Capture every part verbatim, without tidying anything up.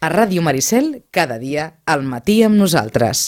A Ràdio Maricel, cada dia, al matí amb nosaltres.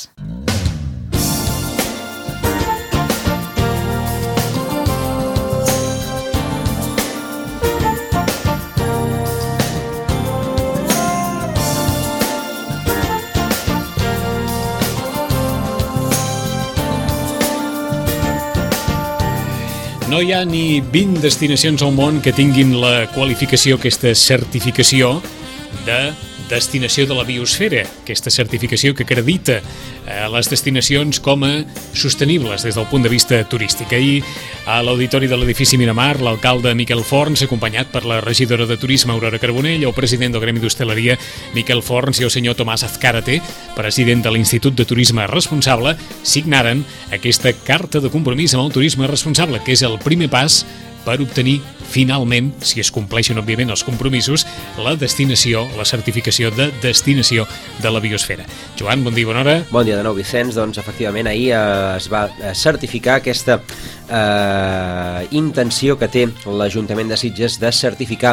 No hi ha ni vint destinacions al món que tinguin la qualificació, aquesta certificació de destinació de la biosfera, aquesta certificació que acredita eh, les destinacions com a sostenibles des del punt de vista turístic. Ahir, a l'auditori de l'edifici Miramar, l'alcalde Miquel Forns, acompanyat per la regidora de Turisme Aurora Carbonell, el president del Gremi d'Hostaleria Miquel Forns i el senyor Tomàs Azcárate, president de l'Institut de Turisme Responsable, signaren aquesta carta de compromís amb el turisme responsable, que és el primer pas per obtenir finalment, si es compleixen òbviament els compromisos, la destinació, la certificació de destinació de la biosfera. Joan, bon dia, bona hora. Bon dia de nou, Vicenç. Doncs efectivament ahir eh, es va certificar aquesta eh, intenció que té l'Ajuntament de Sitges de certificar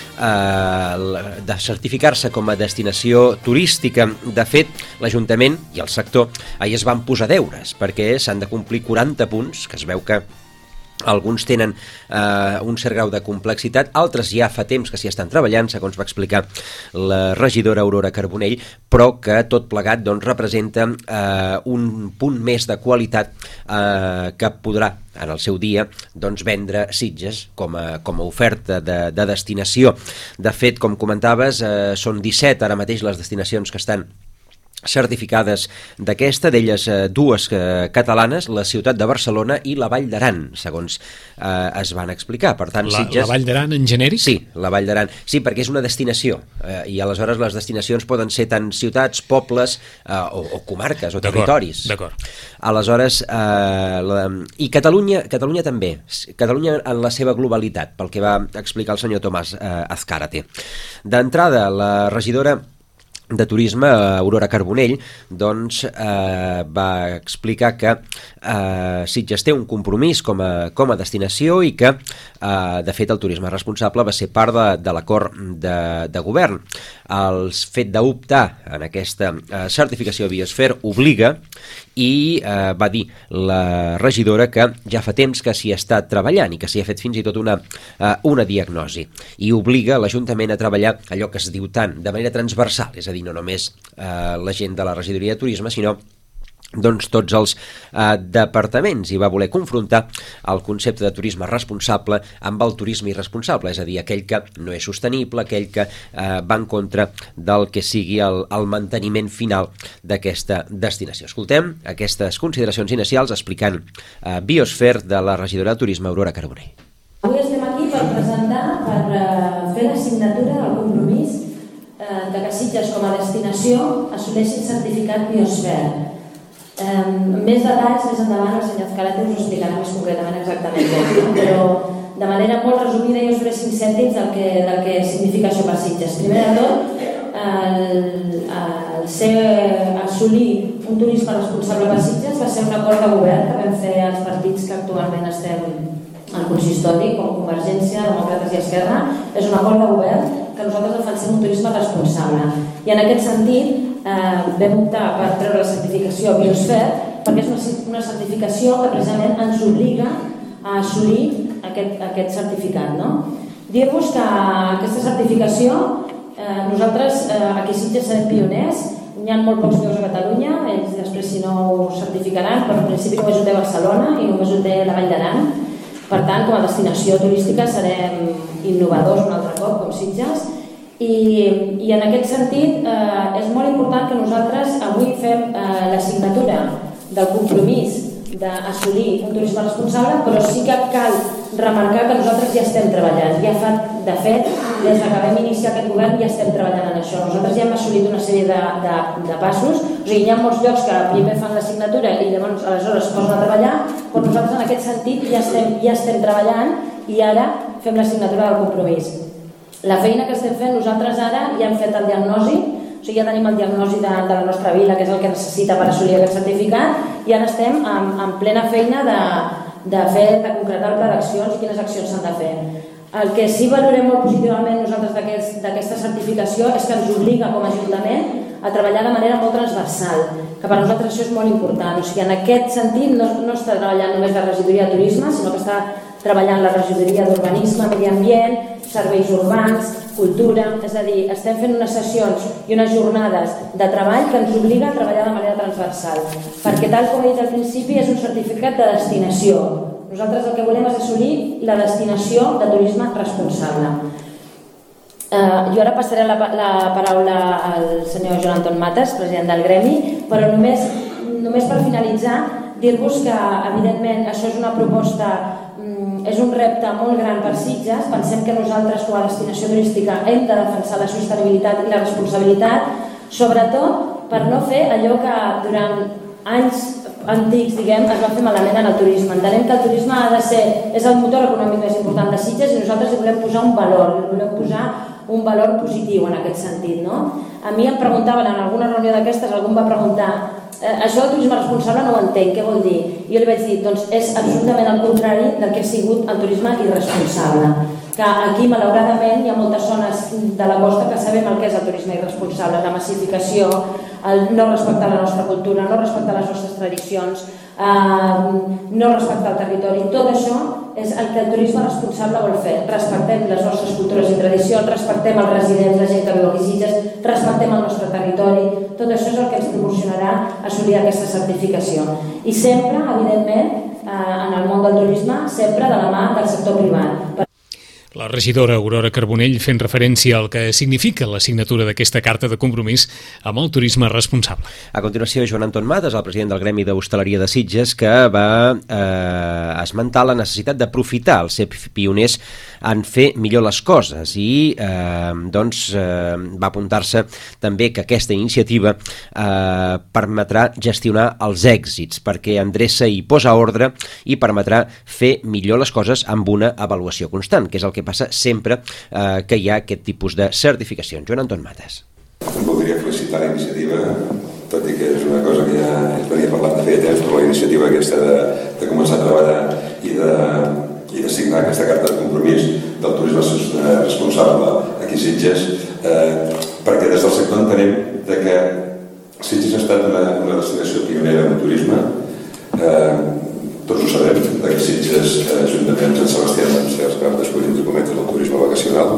eh, de certificar-se com a destinació turística. De fet, l'Ajuntament i el sector ahir es van posar deures perquè s'han de complir quaranta punts, que es veu que alguns tenen eh, un cert grau de complexitat, altres ja fa temps que s'hi estan treballant, segons va explicar la regidora Aurora Carbonell, però que tot plegat doncs, representa eh, un punt més de qualitat eh, que podrà en el seu dia doncs, vendre Sitges com a, com a oferta de, de destinació. De fet, com comentaves, eh, són disset ara mateix les destinacions que estan certificades d'aquesta, d'elles eh, dues eh, catalanes, la ciutat de Barcelona i la Vall d'Aran, segons eh, es van explicar. Per tant, la, Sitges... La Vall d'Aran en genèric? Sí, la Vall d'Aran. Sí, perquè és una destinació eh, i aleshores les destinacions poden ser tant ciutats, pobles eh, o, o comarques o territoris. D'acord. Aleshores, eh, la... i Catalunya, Catalunya també. Catalunya en la seva globalitat, pel que va explicar el senyor Tomàs eh, Azcárate. D'entrada, la regidora de Turisme, Aurora Carbonell, doncs eh, va explicar que eh, Sitges té un compromís com a, com a destinació i que, eh, de fet, el turisme responsable va ser part de, de l'acord de, de govern. El fet d'optar en aquesta eh, certificació Biosfer obliga i eh, va dir la regidora que ja fa temps que s'hi està treballant i que s'hi ha fet fins i tot una, eh, una diagnosi i obliga l'Ajuntament a treballar allò que es diu tant de manera transversal, és a dir, no només eh, la gent de la regidoria de turisme, sinó doncs tots els eh, departaments, i va voler confrontar el concepte de turisme responsable amb el turisme irresponsable, és a dir, aquell que no és sostenible, aquell que eh, va en contra del que sigui el, el manteniment final d'aquesta destinació. Escoltem aquestes consideracions inicials explicant eh, Biosfer de la regidora de Turisme Aurora Carbonell. Avui estem aquí per presentar, per eh, fer la signatura del compromís eh, de que Sitges com a destinació assoleixi el certificat Biosfer. Eh, més detalls més endavant el senyor Azcárate us ho explicarà més concretament exactament com, però de manera molt resumida jo us faré cinc cèntims del que, del que significa això per Sitges. Primer de tot, el, el ser, assolir un turisme responsable per Sitges va ser un acord de govern que vam fer els partits que actualment estem al consistori, com Convergència, Demòcrates i Esquerra. És un acord de govern que nosaltres defensem un turisme responsable. I en aquest sentit eh, vam optar per treure la certificació Biosfer perquè és una, una certificació que precisament ens obliga a assolir aquest, aquest certificat. No? Dir-vos que aquesta certificació, eh, nosaltres eh, aquí a Sitges serem pioners, n'hi ha molt pocs llocs a Catalunya, ells després si no ho certificaran, però en principi només ho té Barcelona i només ho té la Vall d'Aran. Per tant, com a destinació turística serem innovadors un altre cop, com Sitges, i, i en aquest sentit eh, és molt important que nosaltres avui fem eh, la signatura del compromís d'assolir un turisme responsable, però sí que cal remarcar que nosaltres ja estem treballant. Ja fa, de fet, des que vam iniciar aquest govern ja estem treballant en això. Nosaltres ja hem assolit una sèrie de, de, de passos, o sigui, hi ha molts llocs que primer fan la signatura i llavors aleshores es posen a treballar, però nosaltres en aquest sentit ja estem, ja estem treballant i ara fem la signatura del compromís. La feina que estem fent nosaltres ara ja hem fet el diagnosi, o sigui, ja tenim el diagnosi de, de la nostra vila, que és el que necessita per assolir aquest certificat, i ara estem en, en plena feina de, de fer, de concretar el pla d'accions i quines accions s'han de fer. El que sí valorem molt positivament nosaltres d'aquesta certificació és que ens obliga com a Ajuntament a treballar de manera molt transversal, que per nosaltres això és molt important. O sigui, en aquest sentit no, no està treballant només la regidoria de turisme, sinó que està treballant la regidoria d'urbanisme, medi ambient, serveis urbans, cultura, és a dir, estem fent unes sessions i unes jornades de treball que ens obliga a treballar de manera transversal, perquè tal com he dit al principi és un certificat de destinació. Nosaltres el que volem és assolir la destinació de turisme responsable. Uh, jo ara passaré la, la paraula al senyor Joan Anton Mates, president del Gremi, però només, només per finalitzar dir-vos que evidentment això és una proposta, um, és un repte molt gran per Sitges. Pensem que nosaltres com a destinació turística hem de defensar la sostenibilitat i la responsabilitat, sobretot per no fer allò que durant anys antics, diguem, es va fer malament en el turisme. Entenem que el turisme ha de ser, és el motor econòmic més important de Sitges i nosaltres li volem posar un valor, li volem posar un valor positiu en aquest sentit, no? A mi em preguntaven en alguna reunió d'aquestes, algú em va preguntar eh, això del turisme responsable no ho entenc, què vol dir? I jo li vaig dir, doncs és absolutament el contrari del que ha sigut el turisme irresponsable, que aquí malauradament hi ha moltes zones de la costa que sabem el que és el turisme irresponsable, la massificació, el no respectar la nostra cultura, no respectar les nostres tradicions, eh, no respectar el territori. Tot això és el que el turisme responsable vol fer. Respectem les nostres cultures i tradicions, respectem els residents, la gent que viu a Sitges, respectem el nostre territori. Tot això és el que ens proporcionarà assolir aquesta certificació. I sempre, evidentment, eh, en el món del turisme, sempre de la mà del sector privat. La regidora Aurora Carbonell fent referència al que significa la signatura d'aquesta carta de compromís amb el turisme responsable. A continuació, Joan Anton Mates, el president del Gremi d'Hostaleria de Sitges, que va eh, esmentar la necessitat d'aprofitar el ser pioners en fer millor les coses i eh, doncs, eh, va apuntar-se també que aquesta iniciativa eh, permetrà gestionar els èxits perquè endreça i posa ordre i permetrà fer millor les coses amb una avaluació constant, que és el que passa sempre eh, que hi ha aquest tipus de certificacions. Joan Anton Mates. Voldria felicitar la iniciativa, tot i que és una cosa que ja es venia parlant de feia temps, però la iniciativa aquesta de, de començar a treballar i de, i de signar aquesta carta de compromís del turisme responsable aquí a Sitges, eh, perquè des del sector entenem de que Sitges ha estat una, una destinació pionera en turisme. Eh, Tots ho sabem, que Sitges, juntament amb Sant Sebastià, van ser els grans descobrits documentos del turisme vacacional.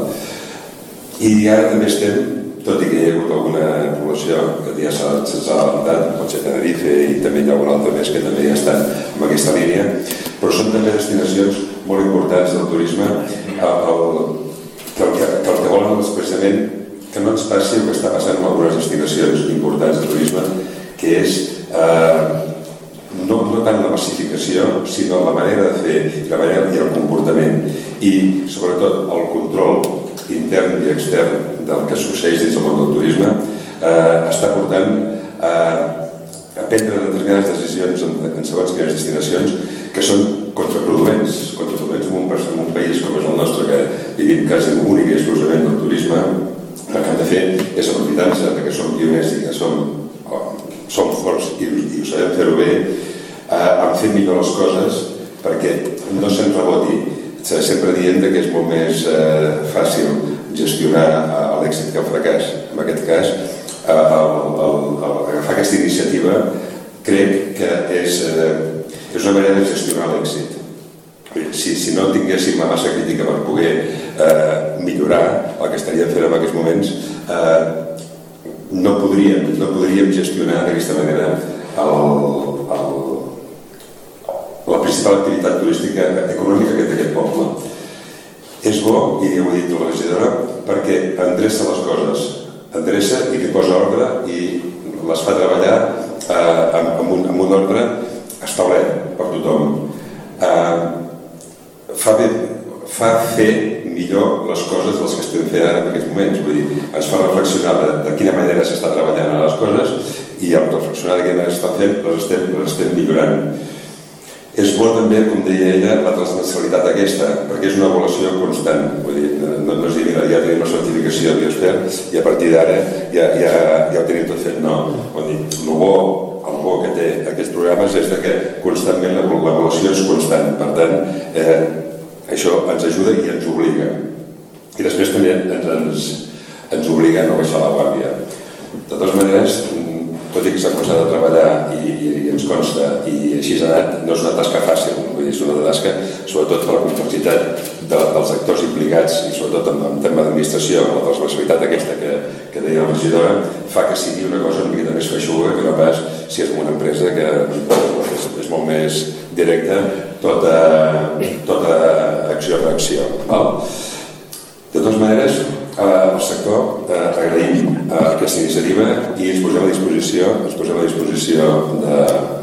I ara també estem, tot i que hi ha hagut alguna població que ja se'ns ha adelantat, pot ser Tenerife i també hi ha alguna altra més que també ja estan en aquesta línia, però són també destinacions molt importants del turisme, el, el, que, el que, que el que volen és precisament que no ens passi el que està passant en algunes destinacions importants de turisme, que és eh, No, no tant la massificació, sinó la manera de fer, la manera i el comportament i, sobretot, el control intern i extern del que succeeix dins del món del turisme eh, està portant a, a prendre determinades decisions en, en segons quines destinacions que són contraproduents, contraproduents en un, en un país com és el nostre, que vivim quasi únic i exclusivament del turisme. El que hem de fer és aprofitar-se que som pioners i que som som forts i, i ho sabem fer-ho bé, eh, en fer millor les coses perquè no se'n reboti. Sempre dient que és molt més eh, fàcil gestionar eh, l'èxit que el fracàs. En aquest cas, eh, el, el, el, agafar aquesta iniciativa crec que és, eh, és una manera de gestionar l'èxit. Si, si no tinguéssim la massa crítica per poder eh, millorar el que estaríem fent en aquests moments, eh, no podríem, no podríem gestionar d'aquesta manera el, el, la principal activitat turística econòmica que té aquest poble. És bo, i ja ho he dit a la regidora, perquè endreça les coses, endreça i li posa ordre i les fa treballar eh, amb, amb, un, amb un ordre establert per tothom. Eh, fa, bé, fa fer millor les coses dels que estem fent ara en aquests moments. Vull dir, ens fa reflexionar de, de quina manera s'està treballant a les coses i al reflexionar de quina manera s'està fent, les estem, les estem millorant. És bo també, com deia ella, la transversalitat aquesta, perquè és una avaluació constant. Vull dir, no, no es digui, ja tenim la certificació d'expert i a partir d'ara ja, ja, ja ho tenim tot fet. No, vull dir, el bo, el bo que té aquests programes és que constantment l'avaluació és constant. Per tant, eh, això ens ajuda i ens obliga. I després també ens, ens, ens obliga a no baixar la guàrdia. De totes maneres, tot i que s'ha començat a treballar i, i, i ens consta, i així ha anat, no és una tasca fàcil, vull dir, és una tasca sobretot per la complexitat de, dels actors implicats i sobretot en, en tema d'administració, la transversalitat aquesta que, que deia la regidora, fa que sigui una cosa una miqueta més feixuga que no pas si és una empresa que és, és molt més directa, tota, tota acció-reacció. De totes maneres, al sector eh, agraïm eh, aquesta iniciativa i ens posem a disposició, ens posem a disposició de,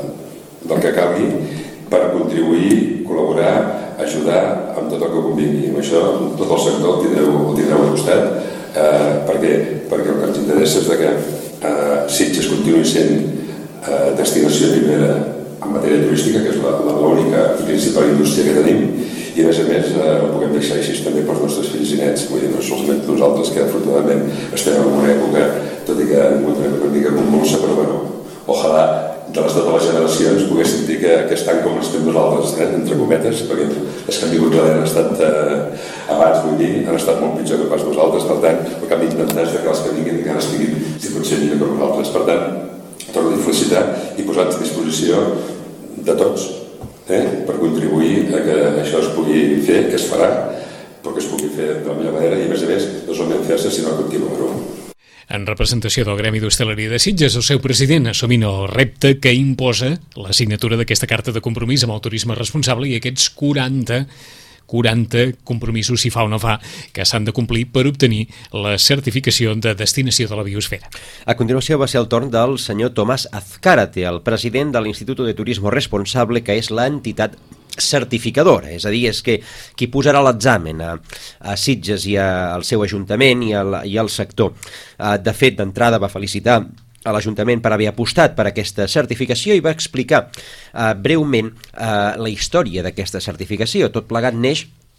del que calgui per contribuir, col·laborar, ajudar amb tot el que convingui. Amb això tot el sector el tindreu, el tindreu al costat eh, perquè, perquè el que ens interessa és que eh, Sitges continuï sent eh, destinació primera en matèria turística, que és l'única i principal indústria que tenim, i a més a més eh, ho puguem deixar així també pels nostres fills i nets, vull dir, no solament nosaltres que afortunadament estem en una època, tot i que en una mica convulsa, però bueno, ojalà de les totes les generacions poguéssim dir que, que estan com estem nosaltres, eh, entre cometes, perquè les que han vingut darrere han estat eh, abans, vull dir, han estat molt pitjor que pas nosaltres, per tant, el que hem d'intentar és que els que vinguin encara estiguin, si pot ser millor que nosaltres. Per tant, torno a felicitar i posar-nos a disposició de tots, Eh, per contribuir a que això es pugui fer, que es farà, però que es pugui fer de la millor manera i, a més a més, no solament fer-se, sinó continuar-ho. En representació del Gremi d'Hostaleria de Sitges, el seu president assumint el repte que imposa la signatura d'aquesta carta de compromís amb el turisme responsable i aquests quaranta compromisos, si fa o no fa, que s'han de complir per obtenir la certificació de destinació de la biosfera. A continuació va ser el torn del senyor Tomás Azcárate, el president de l'Instituto de Turismo Responsable, que és l'entitat certificadora, és a dir, és que qui posarà l'examen a, a Sitges i a, al seu ajuntament i, al, i al sector. De fet, d'entrada va felicitar a l'Ajuntament per haver apostat per aquesta certificació i va explicar eh, breument eh, la història d'aquesta certificació. Tot plegat neix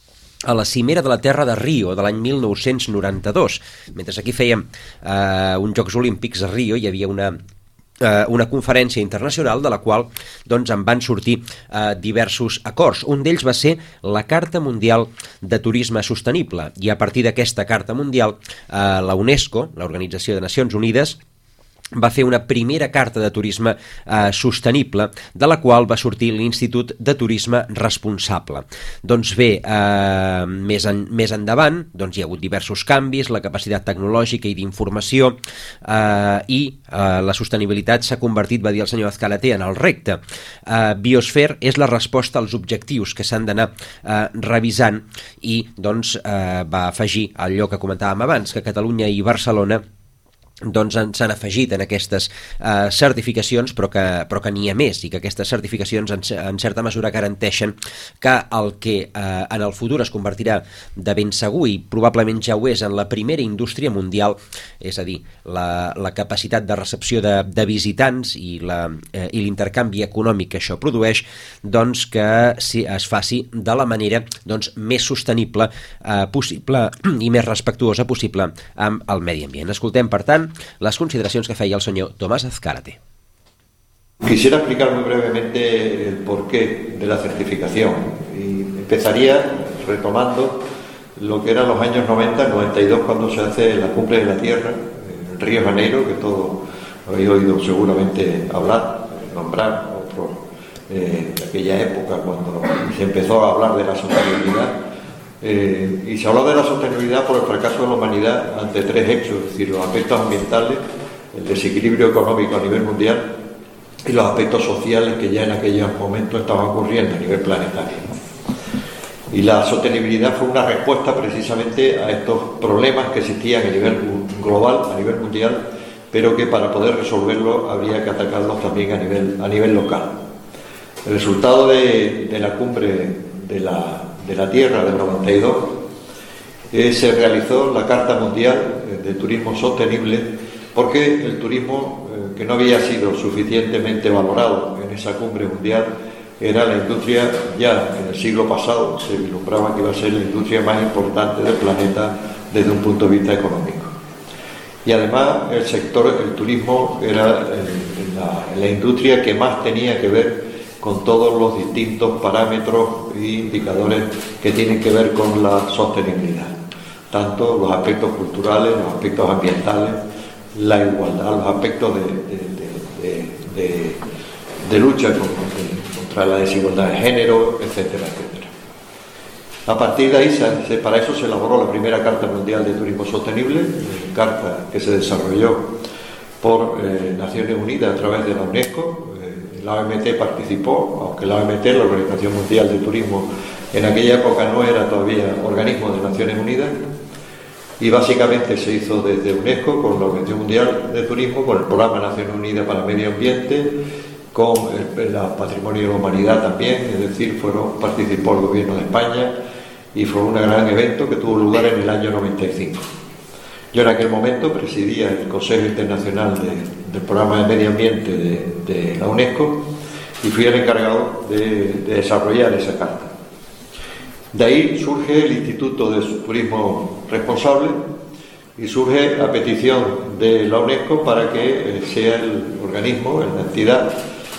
a la cimera de la Terra de Rio de l'any mil nou-cents noranta-dos. Mentre aquí fèiem eh, uns Jocs Olímpics a Rio, hi havia una, eh, una conferència internacional de la qual doncs, en van sortir eh, diversos acords. Un d'ells va ser la Carta Mundial de Turisme Sostenible i a partir d'aquesta Carta Mundial eh, la UNESCO, l'Organització de Nacions Unides, va fer una primera carta de turisme eh, sostenible, de la qual va sortir l'Institut de Turisme Responsable. Doncs bé, eh, més, en, més endavant doncs hi ha hagut diversos canvis, la capacitat tecnològica i d'informació eh, i eh, la sostenibilitat s'ha convertit, va dir el senyor Azcárate, en el repte. Eh, Biosphere és la resposta als objectius que s'han d'anar eh, revisant i doncs eh, va afegir allò que comentàvem abans, que Catalunya i Barcelona doncs s'han afegit en aquestes eh, certificacions, però que, però que n'hi ha més i que aquestes certificacions en, en certa mesura garanteixen que el que eh, en el futur es convertirà de ben segur i probablement ja ho és en la primera indústria mundial, és a dir, la, la capacitat de recepció de, de visitants i la, eh, i l'intercanvi econòmic que això produeix, doncs que si es faci de la manera doncs, més sostenible eh, possible i més respectuosa possible amb el medi ambient. Escoltem, per tant, las consideraciones que feia el señor Tomás Azcárate. Quisiera explicar muy brevemente el porqué de la certificación y empezaría retomando lo que eran los años noventa, noventa y dos, cuando se hace la Cumbre de la Tierra en Río de Janeiro, que todos habéis oído seguramente hablar, nombrar otros eh, de aquella época cuando se empezó a hablar de la sostenibilidad. Eh, y se habló de la sostenibilidad por el fracaso de la humanidad ante tres hechos, es decir, los aspectos ambientales, el desequilibrio económico a nivel mundial y los aspectos sociales que ya en aquellos momentos estaban ocurriendo a nivel planetario, ¿no? Y la sostenibilidad fue una respuesta precisamente a estos problemas que existían a nivel global, a nivel mundial, pero que para poder resolverlos habría que atacarlos también a nivel, a nivel local. El resultado de, de la cumbre de la de la Tierra del noventa y dos, eh, se realizó la Carta Mundial de Turismo Sostenible, porque el turismo, eh, que no había sido suficientemente valorado en esa cumbre mundial, era la industria, ya en el siglo pasado se vislumbraba que iba a ser la industria más importante del planeta desde un punto de vista económico. Y además el sector, el turismo, era eh, la, la industria que más tenía que ver con todos los distintos parámetros e indicadores que tienen que ver con la sostenibilidad, tanto los aspectos culturales, los aspectos ambientales, la igualdad, los aspectos de, de, de, de, de, de lucha con, de, contra la desigualdad de género, etcétera, etcétera. A partir de ahí, se, para eso se elaboró la primera Carta Mundial de Turismo Sostenible, carta que se desarrolló por eh, Naciones Unidas a través de la UNESCO. Eh, la O M T participó, aunque la O M T, la Organización Mundial de Turismo, en aquella época no era todavía organismo de Naciones Unidas, y básicamente se hizo desde UNESCO con la Organización Mundial de Turismo, con el Programa de Naciones Unidas para el Medio Ambiente, con el, el Patrimonio de la Humanidad también, es decir, fueron, participó el Gobierno de España, y fue un gran evento que tuvo lugar en el año noventa y cinco. Yo en aquel momento presidía el Consejo Internacional de, del Programa de Medio Ambiente de, de la UNESCO y fui el encargado de, de desarrollar esa carta. De ahí surge el Instituto de Turismo Responsable y surge a petición de la UNESCO para que sea el organismo, la entidad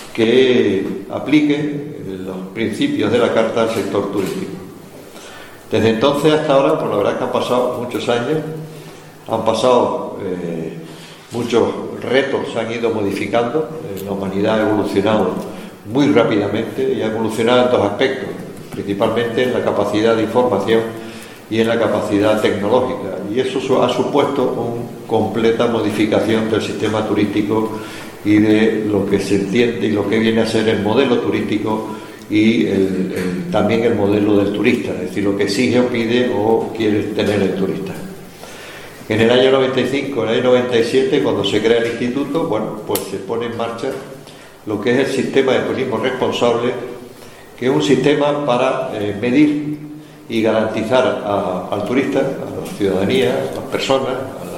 que aplique los principios de la Carta al sector turístico. Desde entonces hasta ahora, pues la verdad es que han pasado muchos años, han pasado eh, muchos retos, se han ido modificando, eh, la humanidad ha evolucionado muy rápidamente y ha evolucionado en dos aspectos, principalmente en la capacidad de información y en la capacidad tecnológica, y eso ha supuesto una completa modificación del sistema turístico y de lo que se entiende y lo que viene a ser el modelo turístico y el, el, también el modelo del turista, es decir, lo que exige o pide o quiere tener el turista. En el año noventa y cinco, en el año noventa y siete, cuando se crea el instituto, bueno, pues se pone en marcha lo que es el sistema de turismo responsable, que es un sistema para eh, medir y garantizar a, al turista, a la ciudadanía, a las personas,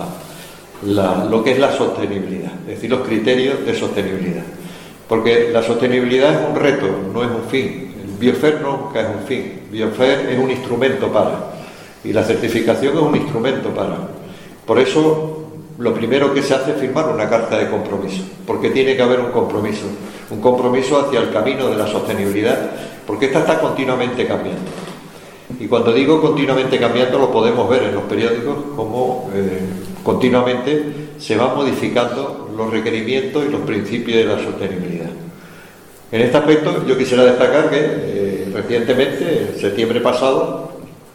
a la, la, lo que es la sostenibilidad, es decir, los criterios de sostenibilidad. Porque la sostenibilidad es un reto, no es un fin. El Biofer nunca es un fin. Biofer es un instrumento para. Y la certificación es un instrumento para. Por eso, lo primero que se hace es firmar una carta de compromiso. Porque tiene que haber un compromiso. Un compromiso hacia el camino de la sostenibilidad. Porque esta está continuamente cambiando. Y cuando digo continuamente cambiando, lo podemos ver en los periódicos como eh, continuamente se van modificando los requerimientos y los principios de la sostenibilidad. En este aspecto yo quisiera destacar que eh, recientemente, en septiembre pasado,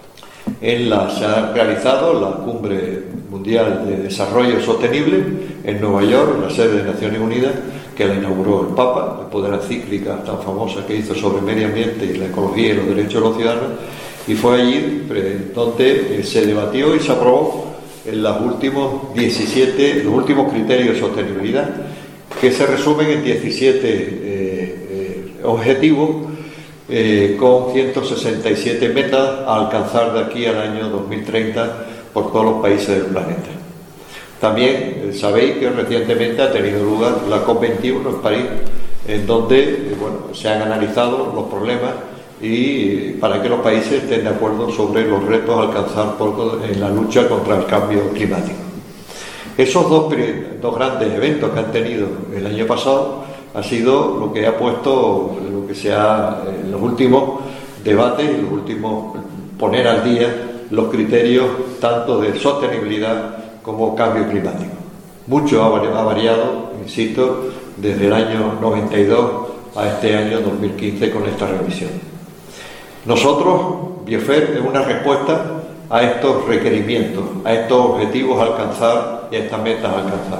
en la, se ha realizado la Cumbre Mundial de Desarrollo Sostenible en Nueva York, en la sede de Naciones Unidas, que la inauguró el Papa, después de la encíclica tan famosa que hizo sobre el medio ambiente y la ecología y los derechos de los ciudadanos, y fue allí donde se debatió y se aprobó en los últimos diecisiete, los últimos criterios de sostenibilidad, que se resumen en diecisiete eh, eh, objetivos eh, con ciento sesenta y siete metas a alcanzar de aquí al año dos mil treinta por todos los países del planeta. También eh, sabéis que recientemente ha tenido lugar la COP veintiuno en París, en donde eh, bueno, se han analizado los problemas y para que los países estén de acuerdo sobre los retos a alcanzar por, en la lucha contra el cambio climático. Esos dos, dos grandes eventos que han tenido el año pasado ha sido lo que ha puesto, lo que se ha, en los últimos debates y los últimos poner al día los criterios tanto de sostenibilidad como cambio climático. Mucho ha variado, insisto, desde el año noventa y dos a este año dos mil quince con esta revisión. Nosotros, Biofer, es una respuesta a estos requerimientos, a estos objetivos a alcanzar y a estas metas a alcanzar.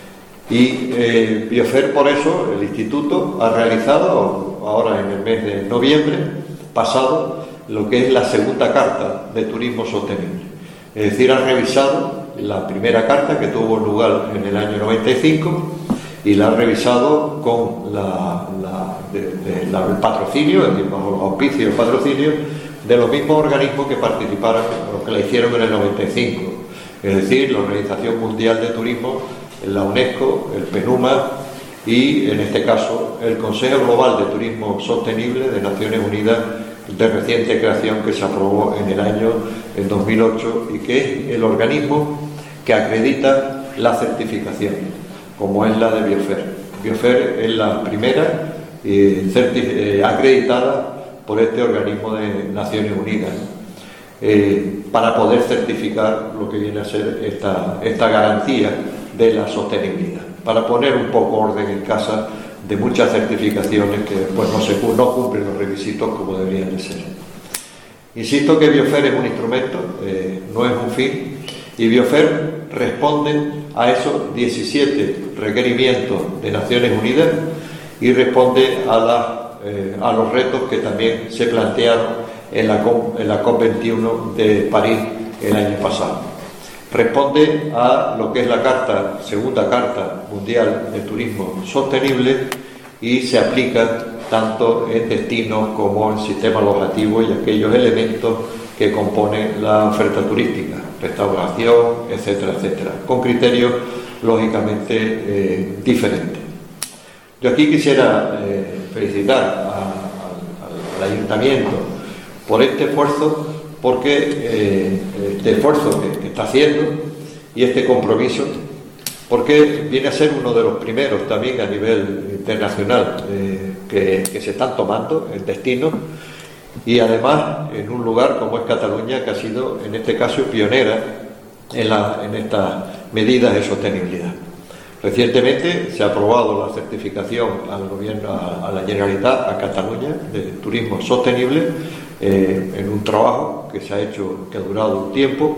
Y eh, Biofer, por eso, el Instituto ha realizado, ahora en el mes de noviembre pasado, lo que es la segunda carta de turismo sostenible. Es decir, ha revisado la primera carta que tuvo lugar en el año noventa y cinco y la ha revisado con la, la, de, de, la, el patrocinio, es decir, bajo los auspicios y el patrocinio de los mismos organismos que participaron, los que la hicieron en el noventa y cinco, es decir, la Organización Mundial de Turismo, la UNESCO, el PENUMA y, en este caso, el Consejo Global de Turismo Sostenible de Naciones Unidas, de reciente creación, que se aprobó en el año en dos mil ocho y que es el organismo que acredita la certificación, como es la de Biofer. Biofer es la primera eh, certi- eh, acreditada por este organismo de Naciones Unidas, eh, para poder certificar lo que viene a ser esta, esta garantía de la sostenibilidad, para poner un poco orden en casa de muchas certificaciones que pues, no, se, no cumplen los requisitos como deberían de ser. Insisto que Biofer es un instrumento, eh, no es un fin, y Biofer responde a esos diecisiete requerimientos de Naciones Unidas y responde a, la, eh, a los retos que también se plantearon en la, en la COP veintiuno de París el año pasado. Responde a lo que es la carta, segunda Carta Mundial de Turismo Sostenible, y se aplica tanto en destinos como en sistemas alojativos y aquellos elementos que componen la oferta turística, restauración, etcétera, etcétera, con criterios lógicamente eh, diferentes. Yo aquí quisiera eh, felicitar a, a, al ayuntamiento por este esfuerzo, porque eh, este esfuerzo que, que está haciendo y este compromiso, porque viene a ser uno de los primeros también a nivel internacional eh, que, que se están tomando en destinos, y además en un lugar como es Cataluña, que ha sido en este caso pionera en, la, en estas medidas de sostenibilidad. Recientemente se ha aprobado la certificación al gobierno, a, a la Generalitat, a Cataluña, de turismo sostenible, eh, en un trabajo que se ha hecho, que ha durado un tiempo,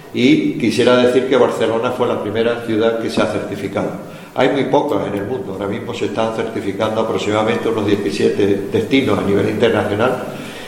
y quisiera decir que Barcelona fue la primera ciudad que se ha certificado. Hay muy pocas en el mundo, ahora mismo se están certificando aproximadamente unos diecisiete destinos a nivel internacional,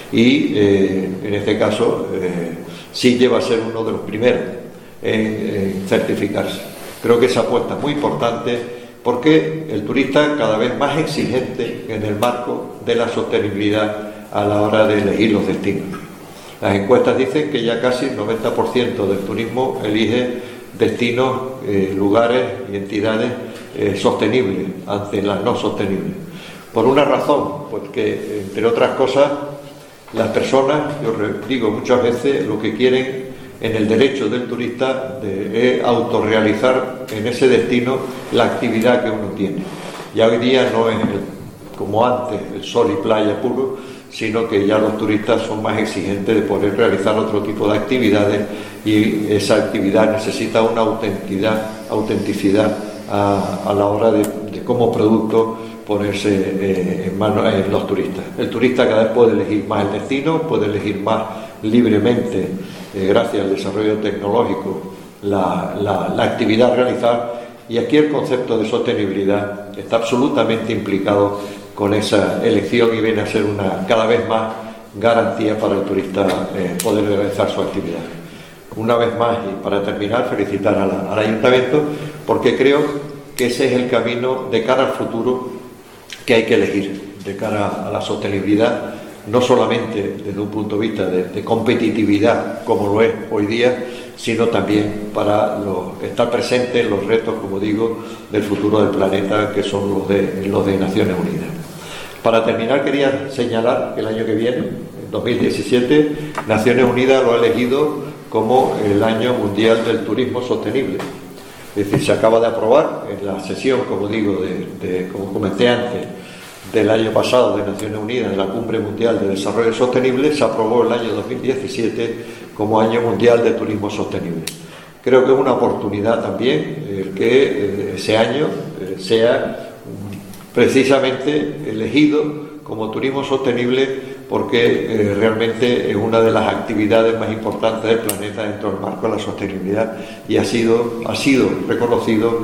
y eh, en este caso eh, sí lleva a ser uno de los primeros en, en certificarse. Creo que esa apuesta es muy importante, porque el turista cada vez más exigente en el marco de la sostenibilidad a la hora de elegir los destinos. Las encuestas dicen que ya casi el noventa por ciento del turismo elige destinos, eh, lugares y entidades eh, sostenibles ante las no sostenibles. Por una razón, pues que entre otras cosas las personas, yo digo muchas veces, lo que quieren en el derecho del turista de es autorrealizar en ese destino la actividad que uno tiene. Ya hoy día no es el, como antes el sol y playa puro, sino que ya los turistas son más exigentes de poder realizar otro tipo de actividades, y esa actividad necesita una autenticidad, autenticidad a, a la hora de, de como producto ponerse eh, en manos en los turistas. El turista cada vez puede elegir más el destino, puede elegir más libremente, eh, gracias al desarrollo tecnológico, la, la, la actividad a realizar, y aquí el concepto de sostenibilidad está absolutamente implicado con esa elección, y viene a ser una cada vez más garantía para el turista eh, poder realizar su actividad. Una vez más, y para terminar, felicitar a la, al ayuntamiento, porque creo que ese es el camino de cara al futuro que hay que elegir, de cara a la sostenibilidad, no solamente desde un punto de vista de, de competitividad, como lo es hoy día, sino también para los, estar presente en los retos, como digo, del futuro del planeta, que son los de, los de Naciones Unidas. Para terminar, quería señalar que el año que viene, en dos mil diecisiete, Naciones Unidas lo ha elegido como el Año Mundial del Turismo Sostenible. Es decir, se acaba de aprobar en la sesión, como digo, de, de, como comenté antes, del año pasado de Naciones Unidas, de la Cumbre Mundial de Desarrollo Sostenible, se aprobó el año dos mil diecisiete como Año Mundial de Turismo Sostenible. Creo que es una oportunidad también el que eh, ese año eh, sea precisamente elegido como turismo sostenible, porque eh, realmente es una de las actividades más importantes del planeta dentro del marco de la sostenibilidad, y ha sido, ha sido reconocido,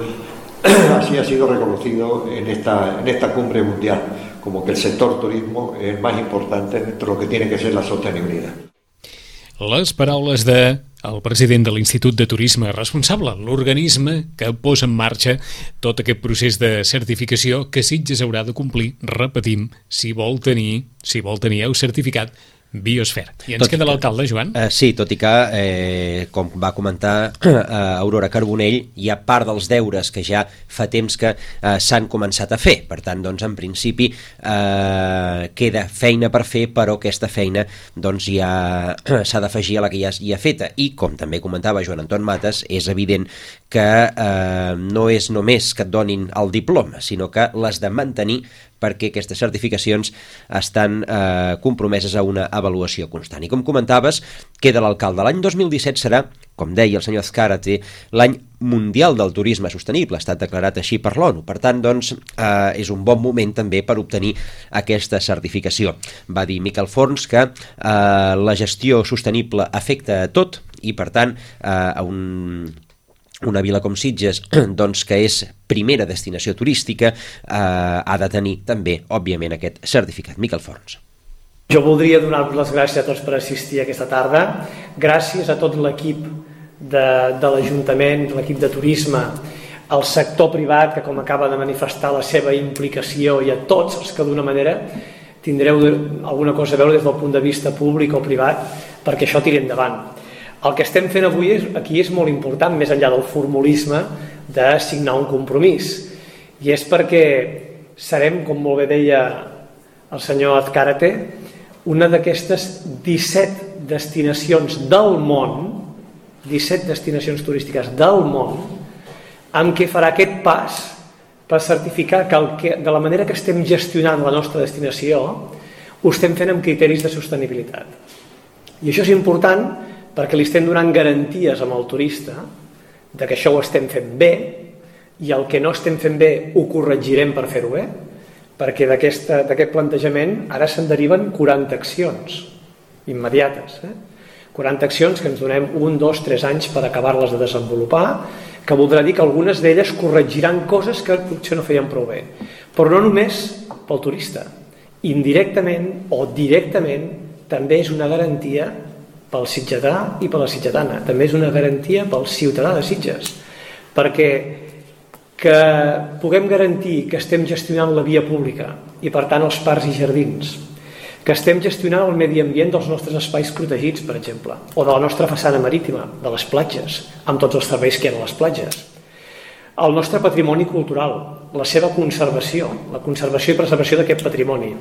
así ha sido reconocido en esta, en esta cumbre mundial, como que el sector turismo es el más importante dentro de lo que tiene que ser la sostenibilidad. Les paraules de el president de l'Institut de Turisme responsable, l'organisme que posa en marxa tot aquest procés de certificació que Sitges haurà de complir, repetim, si vol tenir, si vol tenir el certificat Biosfer. I ens tot queda l'alcalde, Joan? Uh, sí, tot i que, eh, com va comentar uh, Aurora Carbonell, hi ha part dels deures que ja fa temps que uh, s'han començat a fer. Per tant, doncs, en principi, uh, queda feina per fer, però aquesta feina doncs, ja s'ha d'afegir a la que ja hi ha feta. I, com també comentava Joan Anton Mates, és evident que uh, no és només que et donin el diploma, sinó que l'has de mantenir perquè aquestes certificacions estan eh, compromeses a una avaluació constant. I com comentaves, queda l'alcalde. L'any dos mil disset serà, com deia el senyor Azcárate, l'any mundial del turisme sostenible, ha estat declarat així per l'ONU. Per tant, doncs, eh, és un bon moment també per obtenir aquesta certificació. Va dir Miquel Forns que eh, la gestió sostenible afecta a tot i, per tant, eh, a un... una vila com Sitges, doncs, que és primera destinació turística, eh, ha de tenir també, òbviament, aquest certificat. Miquel Forns. Jo voldria donar-vos les gràcies a tots per assistir aquesta tarda. Gràcies a tot l'equip de, de l'Ajuntament, l'equip de turisme, al sector privat, que com acaba de manifestar la seva implicació, i a tots els que d'una manera tindreu alguna cosa a veure des del punt de vista públic o privat perquè això tiri endavant. El que estem fent avui és, aquí és molt important, més enllà del formulisme de signar un compromís, i és perquè serem, com molt bé deia el senyor Azcárate, una d'aquestes disset destinacions del món, disset destinacions turístiques del món, amb què farà aquest pas per certificar que, el que de la manera que estem gestionant la nostra destinació ho estem fent amb criteris de sostenibilitat. I això és important perquè li estem donant garanties amb el turista de que això ho estem fent bé, i el que no estem fent bé ho corregirem per fer-ho bé, perquè d'aquest plantejament ara se'n deriven quaranta accions immediates. Eh? quaranta accions que ens donem un, dos, tres anys per acabar-les de desenvolupar, que voldrà dir que algunes d'elles corregiran coses que potser no feien prou bé. Però no només pel turista. Indirectament o directament també és una garantia pel sitgetà i per la sitgetana. També és una garantia pel ciutadà de Sitges, perquè que puguem garantir que estem gestionant la via pública i per tant els parcs i jardins, que estem gestionant el medi ambient dels nostres espais protegits, per exemple, o de la nostra façana marítima, de les platges, amb tots els serveis que hi ha a les platges, el nostre patrimoni cultural, la seva conservació, la conservació i preservació d'aquest patrimoni,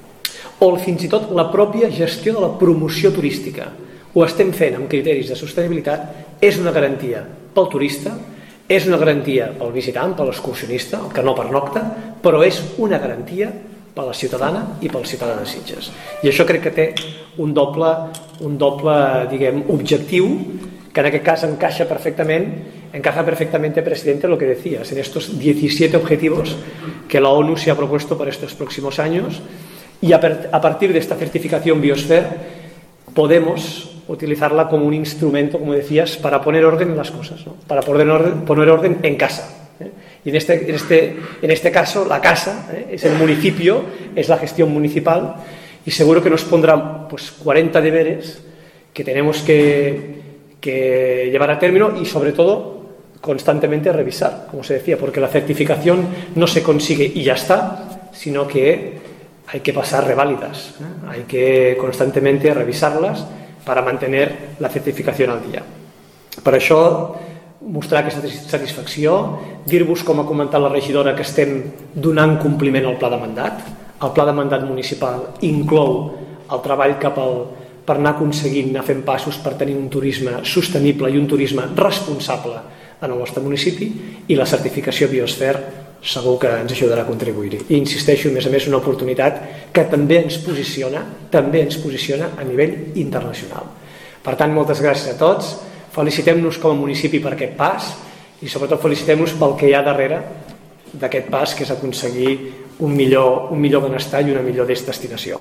o fins i tot la pròpia gestió de la promoció turística. Ho estem fent amb criteris de sostenibilitat, és una garantia pel turista, és una garantia pel visitant, per l'excursionista, el que no pernocta, però és una garantia per la ciutadana i pel ciutadà de Sitges. I això crec que té un doble, un doble diguem, objectiu, que en aquest cas encaixa perfectament, encaja perfectamente, presidente, lo que decías, en estos diecisiete objetivos que la ONU se ha propuesto para estos próximos años, y a, a partir de esta certificación Biosphere podemos utilizarla como un instrumento, como decías, para poner orden en las cosas, ¿no? Para poner orden, poner orden en casa. ¿eh? Y en este, en, este, en este caso, la casa ¿eh? es el municipio, es la gestión municipal, y seguro que nos pondrá pues, cuarenta deberes que tenemos que, que llevar a término y, sobre todo, constantemente revisar, como se decía, porque la certificación no se consigue y ya está, sino que hay que pasar reválidas, ¿eh? Hay que constantemente revisarlas para mantener la certificació al dia. Per això, mostrar aquesta satisfacció, dir-vos, com ha comentat la regidora, que estem donant compliment al pla de mandat. El pla de mandat municipal inclou el treball cap al, per anar aconseguint, anar fent passos per tenir un turisme sostenible i un turisme responsable en el nostre municipi, i la certificació Biosphere segur que ens ajudarà a contribuir-hi. I insisteixo, a més a més, una oportunitat que també ens posiciona, també ens posiciona a nivell internacional. Per tant, moltes gràcies a tots, felicitem-nos com a municipi per aquest pas i sobretot felicitem-nos pel que hi ha darrere d'aquest pas, que és aconseguir un millor, un millor benestar i una millor destinació.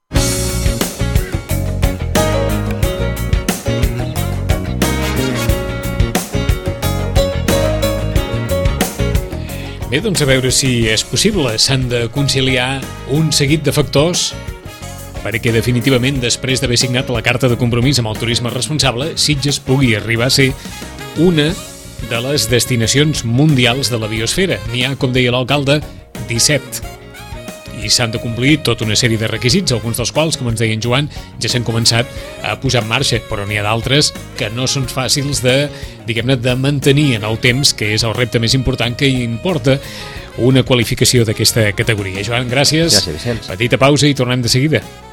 Bé, doncs a veure si és possible. S'han de conciliar un seguit de factors perquè definitivament, després d'haver signat la carta de compromís amb el turisme responsable, Sitges pugui arribar a ser una de les destinacions mundials de la biosfera. N'hi ha, com deia l'alcalde, disset. I s'han de complir tota una sèrie de requisits, alguns dels quals, com ens deia en Joan, ja s'han començat a posar en marxa, però n'hi ha d'altres que no són fàcils de, diguem-ne, de mantenir en el temps, que és el repte més important que importa una qualificació d'aquesta categoria. Joan, gràcies. Gràcies, Vicenç. Petita pausa i tornem de seguida.